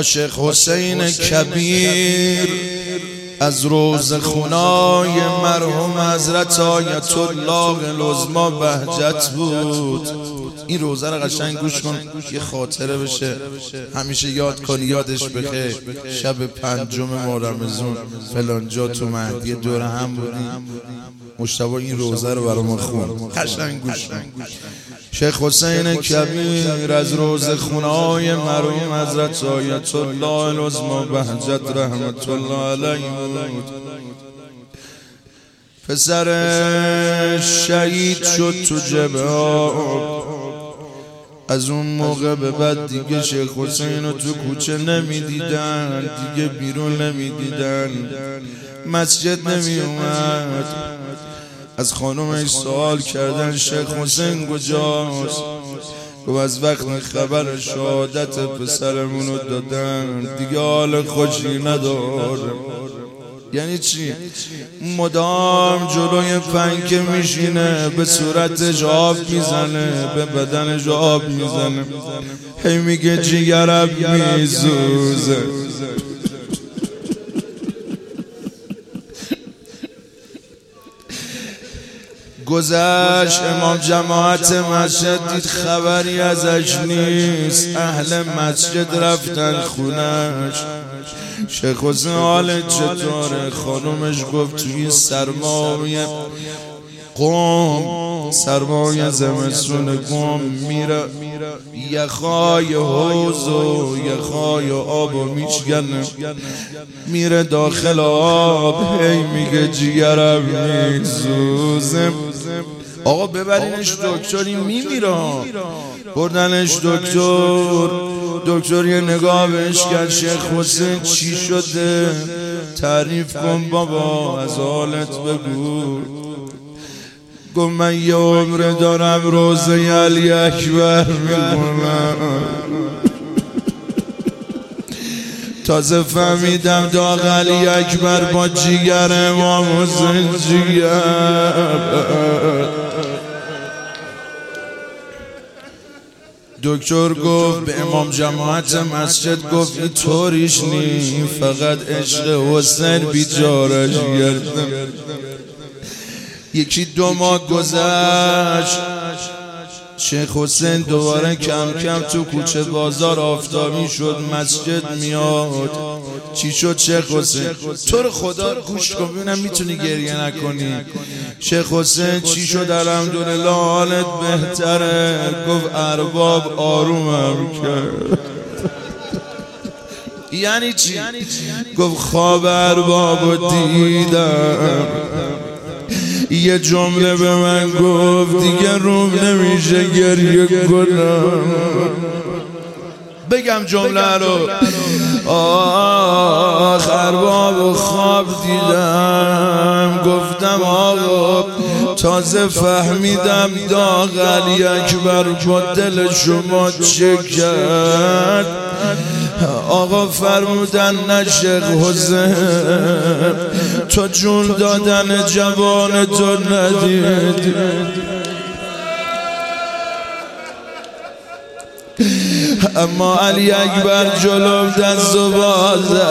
شیخ حسین کبیر از روزخونای مرحوم حضرت آیت الله العظمی بهجت بود. این روزه رو قشنگ گوش کن، یه خاطره بشه، همیشه یاد کن، یادش بخیر. شب 5 ماه رمضان فلان جا تو مهدی دور هم بودیم، مجتبی این روزه رو برای ما خوند، قشنگ گوش کن. شیخ حسین کبیر از روزخونه‌های مرحوم حضرت آیت الله العظمی بهجت رحمت الله علیه بود. پسرش شهید شد تو جبهه. از اون موقع به بعد دیگه شیخ حسین رو تو کوچه نمیدیدن، دیگه بیرون نمیدیدن، مسجد نمی اومد. از خانومش سوال کردن شیخ حسین کجاست؟ گفت از وقت خبر شهادت پسرمونو دادن دیگه حال خوشی نداره. یعنی چی؟ مدام جلوی پنکه میشینه، به صورتش آب میزنه، به بدنش آب میزنه، هی میگه جیگرم میسوزه. گذشت امام جماعت مسجد دید خبری ازش نیست، اهل مسجد رفتن خونش. شیخ حسین حالت چطوره؟ خانومش گفت توی سرمای قم، سرمای زمستون قم میره یخای حوض و یخای آب و میشکنه، میره داخل آب، هی میگه جیگرم میسوزه. آقا ببرینش دکتر، این میمیره. بردنش دکتر یه نگاه بهش کرد، شیخ حسین چی شده؟ تعریف کن بابا، از حالت بگو. گفت من یه عمر دارم روزه علی اکبر میکنم، تازه فهمیدم داغ علی اکبر با جیگر امام حسین جیگر. دکتر گفت به امام جماعت مسجد، گفت این طوریش نی، فقط عشق حسین بیچارش گردم. 1-2 ماه گذشت، شیخ حسین دوباره کم کم تو کوچه بازار آفتابی شد، مسجد میاد. چی شد شیخ حسین؟ تو رو خدا گوش کن ببینم میتونی گریه نکنی. شیخ حسین چی شد؟ الحمدلله حالت بهتره. گفت ارباب آرومم کرد. یعنی چی؟ گفت خواب اربابو دیدم، یه جمله به من گفت دیگه روم نمیشه گریه کنم. بگم جمله رو. ارباب خواب دیدم، گفتم آقا تازه فهمیدم داغ علی اکبر با دل شما چه کرد. آقا فرمودن نه شیخ حسین، تو جون دادن جوان تو ندید، اما علی اکبر جلو دست و بازه.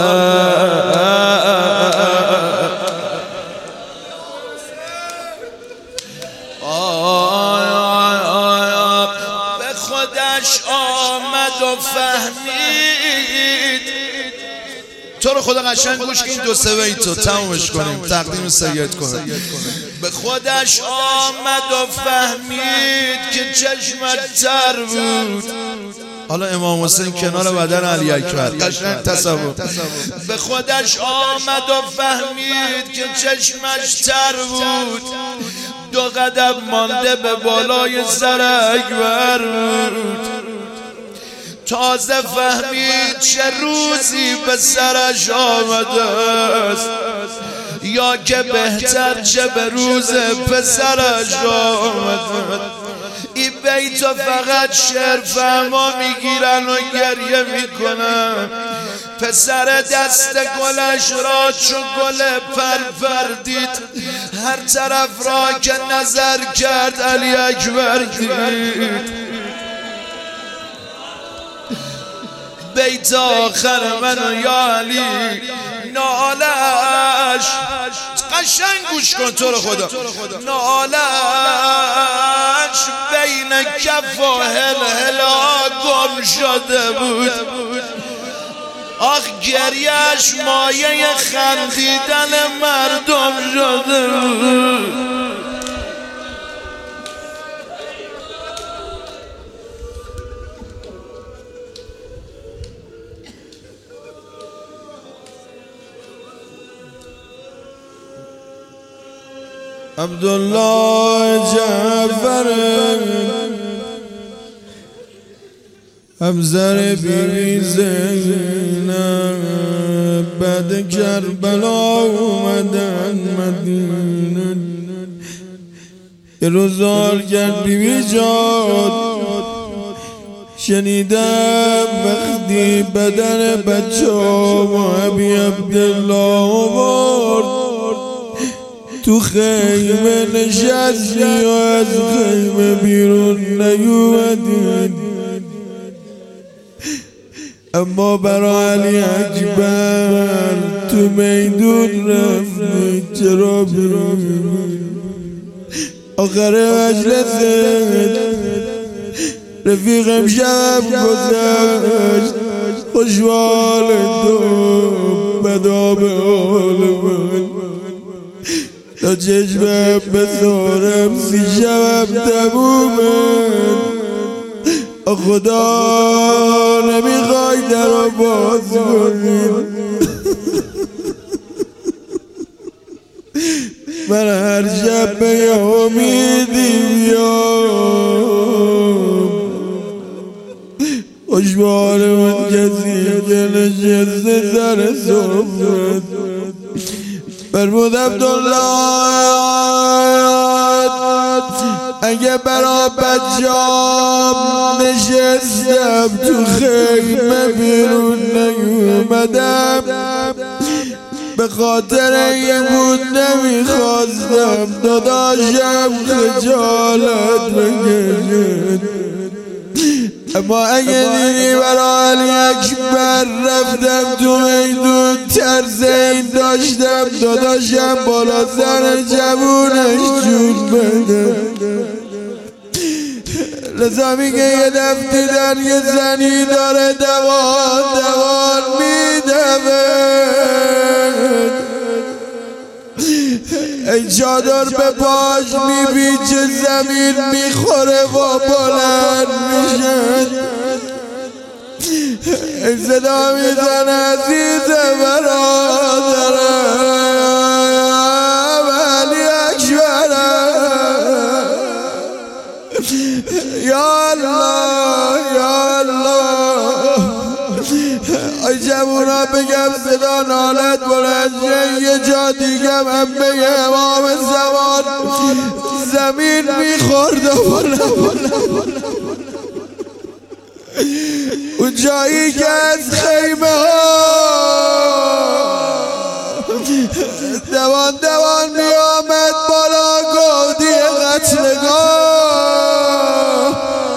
به خودش آمد و فهمید. تو رو خدا قشنگ گوش کن، 2-3 بیتو تمومش کنیم، تقدیم سید کنیم. به خودش آمد و فهمید که چشمت تر بود. حالا امام حسین کنار بدن علی اکبر، قشنگ تصور. به خودش آمد و فهمید که چشمش تر بود، 2 قدم مانده به بالای سر اکبر بود. تازه فهمید چه روزی به سرش آمده است، یا که بهتر چه به روز پسرش آمده. این بیتو فقط شعر فهما میگیرن و گریه میکنن. پسر دست گلش را چو گل پرپر دید، هر طرف را که نظر کرد علی اکبر دید. بیت آخر من یا علی نالش قشنگ گوش کن تو رو خدا نالش بین کف و هلهلا گم شده بود آخ گریش مایه خندیدن مردم شده بود عبدالله جعفر همسر بیبی زینب بعد کربلا اومدن مدینه یه روز حال کرد بیبی جان شنیدم وقتی بدن بچه ها ابی عبدالله آورد تو خیمه نشستی و از خیمه بیرون نیومدی اما برای علی اکبر تو میدون رفتی چرا بیرون آخر مجلس رفیقم شب گذشت خوشحال تو بدا به حال من تا چشمم بسارم سی شبم تمومه خدا نمیخوای در رو باز کنیم من هر شب به یه امیدی بیام خوشبال من کسی که نشسته سر صحبت فرمود عبدالله اگه برا بچه‌ام نشستم تو خیمه بیرون نیومدم به خاطر یه بود نمیخواستم داداشم خجالت بکشد اما اگه دیدی برا علی اکبر رفتم تو میدون ترس این داشتم داداشم بالا سر جوونش جون بده لذا میگه یه دفت دیدن یه زنی داره دوان میدوه ای چادر به پاش میبیچه زمین میخوره و بلند میشه ای صدا میزن عزیز برادرم علی اکبرم یا الله یا الله ای جوونا بگم صدا نالت بلند یه جا دیگه من بگم امام زمان زمین میخورد و اون جایی که از خیمه ها دوان میامد بالا گودی قتلگاه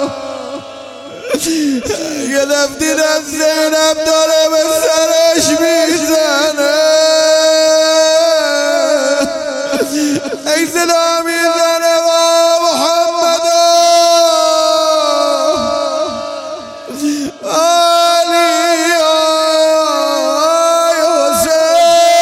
یه دفت دیدم زینب داره به سرش میزنه ای صدا میزنه و محمد علی حسین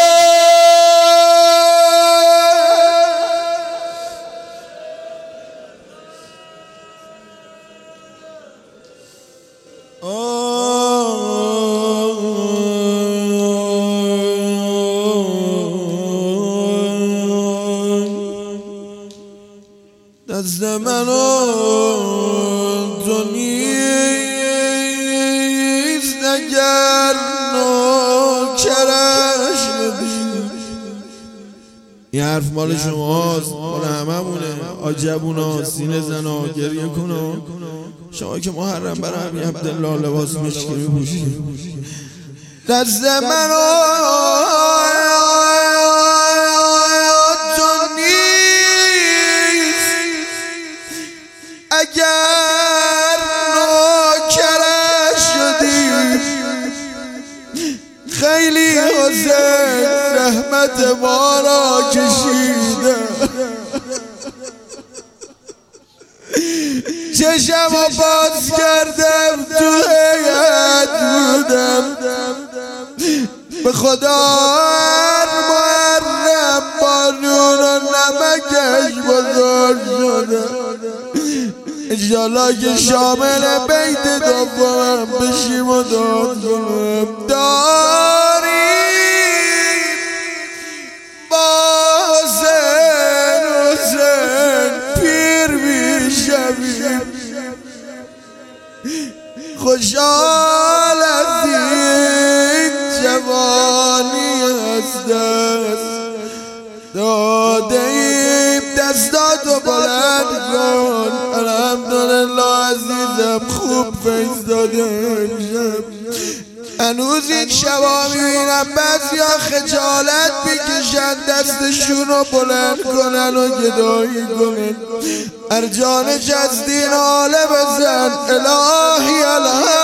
دست منو تو نیست اگر نوکرش بدی این حرف مال شماست مال هممونه آجبونا سینه زنا گریه کنا شما که محرم برای ابی عبدالله لباس مشکی میپوشی دست منو اگر نوکرش شدی خیلی حسین رحمت ما را کشیده، چشمو باز کردم تو هیئت بودم، به خدا هر محرم بارون و نمکش بزرگ شده، انشالله که شامل بیت دوم بشیم و داد کنم. داریم با حسین پیر میشویم، خوشحال از این جوانی از دست داده ایم، دستاتو بلند کن. الحمدلله عزیزم خوب فیض داده امشب. هنوز این شبا میبینم بعضیا خجالت بکشن دستشونو بلند کنن و گدایی کنن. ارجان جزدین حاله بزن الهی الهی